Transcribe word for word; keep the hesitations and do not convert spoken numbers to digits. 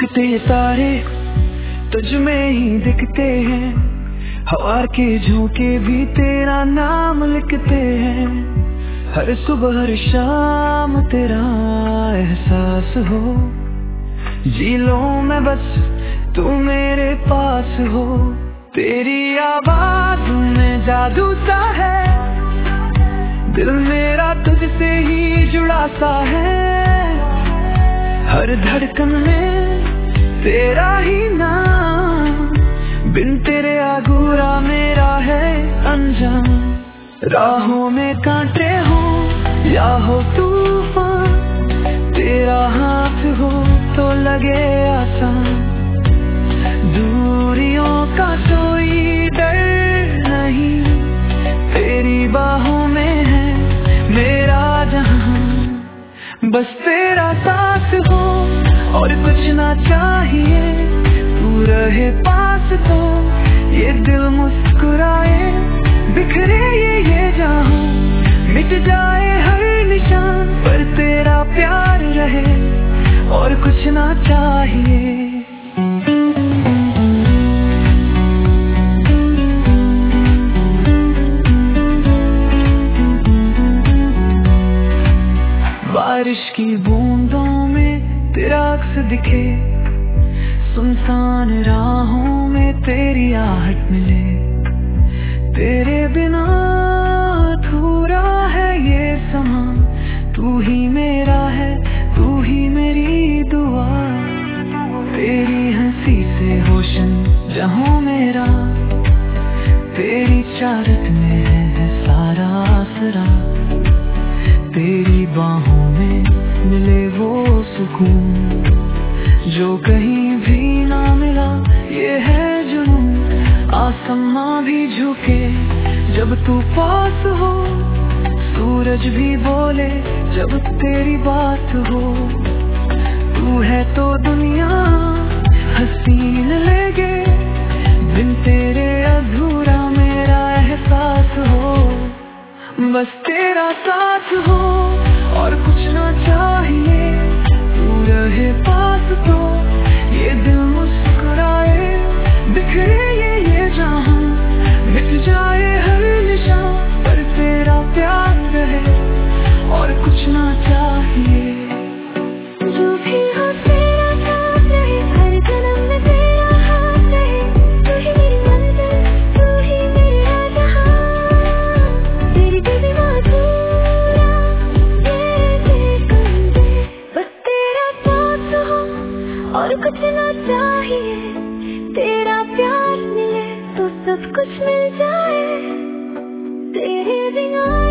चमकते तारे तुझ में ही दिखते हैं, हवा के झोंके भी तेरा नाम लिखते हैं। हर सुबह हर शाम तेरा एहसास हो, जी लो मैं बस तू मेरे पास हो। तेरी आवाज में जादू सा है, दिल मेरा तुझसे ही जुड़ा सा है। हर धड़कन में तेरा ही नाम, बिन तेरे अधूरा मेरा है अनजान। राहों में कांटे हो या हो तूफान, तेरा हाथ हो तो लगे आसान। दूरियों का कोई डर नहीं, तेरी बाहों में है मेरा जहां। बस तेरा साथ हो और कुछ ना चाहिए, तू रहे पास तो ये दिल मुस्कुराए। बिखरे ये ये जहां, मिट जाए हर निशान, पर तेरा प्यार रहे और कुछ ना चाहिए। बारिश की बूंदों में तेरा अक्स दिखे, सुनसान राहों में तेरी आहट मिले। तेरे बिना अधूरा है ये समा, तू ही मेरा है तू ही मेरी दुआ। तेरी हंसी से रोशन जहां मेरा, तेरी चाहत में है सारा आसरा। तेरी बाहों में मिले वो सुकून जो कहीं भी ना मिला, ये है जुनून। आसमां भी झुके जब तू पास हो, सूरज भी बोले जब तेरी बात हो। तू है तो दुनिया हसीन लगे, बिन तेरे अधूरा मेरा एहसास हो। बस तेरा साथ हो और कुछ ना चाहिए, तू रहे पास तो ये दिल मुस्कुराए। बिखरे ये ये जहां, मिट जाए हर निशान, पर तेरा प्यार रहे और कुछ ना चाहिए। जो भी हो तेरा साथ रहे, हर जन्म में तेरा हाथ रहे। तू ही मेरी मंजिल, तू ही मेरा जहां। तेरी दिल में अधूरा ये कंजे, बस तेरा साथ हो और कुछ ना चाहिए। तेरा प्यार मिले तो सब कुछ मिल जाए, तेरे बिना